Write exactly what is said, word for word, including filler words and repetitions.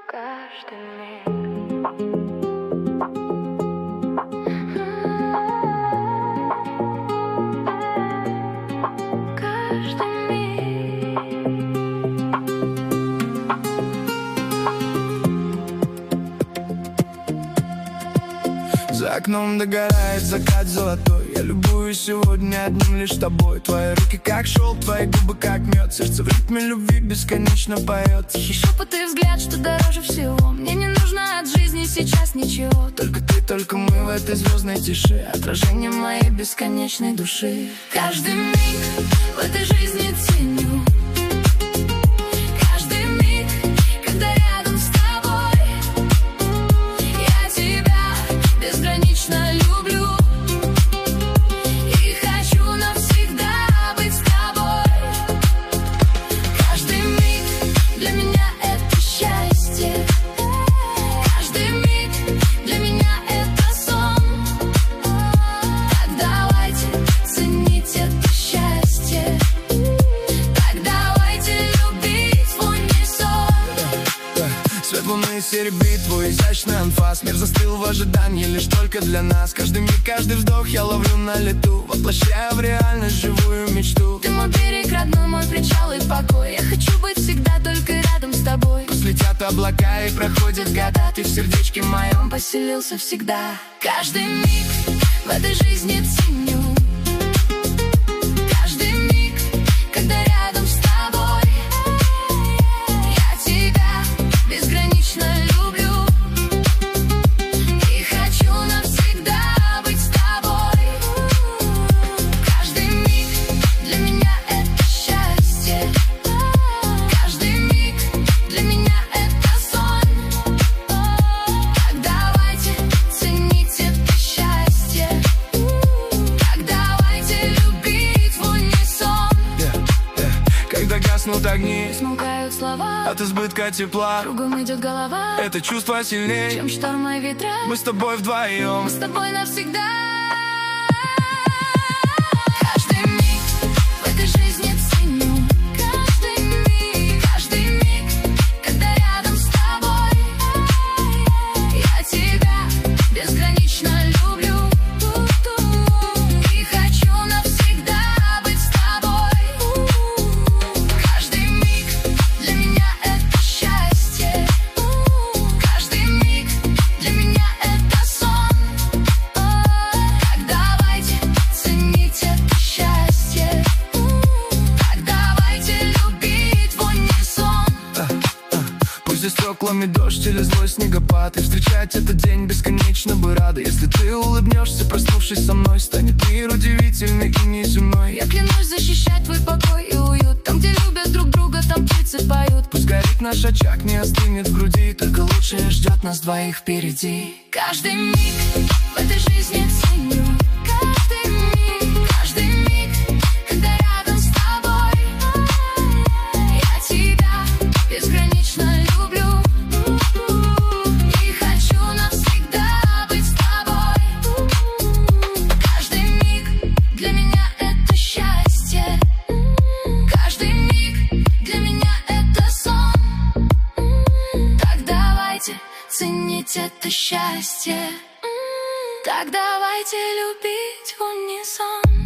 Каждый миг. Каждый миг. За окном догорает закат золотой. Я любуюсь сегодня одним лишь тобой. Твои руки как шелк, твои губы как мед. Сердце в ритме любви бесконечно поет. Тихий шепот и взгляд, что дороже всего. Мне не нужно от жизни сейчас ничего. Только ты, только мы в этой звездной тиши. Отражение моей бесконечной души. Каждый миг в этой жизни ценю. Каждый миг, когда рядом с тобой. Я тебя безгранично люблю. И хочу навсегда быть с тобой. Каждый миг для меня это счастье. Каждый миг для меня это сон. Так давайте ценить это счастье. Так давайте любить в унисон. Свет луны серебрит твой изящный анфас. Мир застыл в ожидании лишь только для нас. Каждый миг, каждый вздох я ловлю на лету, воплощая в реальность живую мечту. Ты мой берег, родной, мой причал и покой. Я хочу быть всегда только рядом с тобой. Пусть летят облака и проходят года, ты в сердечке моем Поселился всегда. Каждый миг в этой жизни ценю. Каждый миг, когда рядом с тобой. Я тебя безгранично люблю. И хочу навсегда быть с тобой. Каждый миг для меня это счастье. Каждый миг для меня это сон. Так давайте ценить это счастье. Так давайте любить в унисон. yeah, yeah. Когда гаснут огни, Смолкают слова, от избытка тепла, кругом идет голова. это чувство сильнее, Чем шторм и ветра, мы с тобой вдвоем. мы с тобой навсегда. Каждый миг в этой жизни ценю. Каждый миг, каждый миг, когда рядом с тобой. Я тебя безгранично люблю. И хочу навсегда быть с тобой. Каждый миг для меня это счастье. Каждый миг для меня это сон. Так давайте ценить это счастье. Так давайте любить в унисон. Пусть за стеклами дождь или злой снегопад, и встречать этот день бесконечно бы рады. Если ты улыбнешься, проснувшись со мной, станет мир удивительный и неземной. Я клянусь защищать твой покой и уют. Там, где любят друг друга, там птицы поют. Пусть горит наш очаг, не остынет в груди, только лучшее ждет нас двоих впереди. Каждый миг в этой жизни ценю. Каждый миг, каждый миг, когда рядом с тобой. Я тебя безгранично люблю. И хочу навсегда быть с тобой. Каждый миг для меня это счастье. Каждый миг для меня это сон. Так давайте ценить это счастье. Так давайте любить в унисон.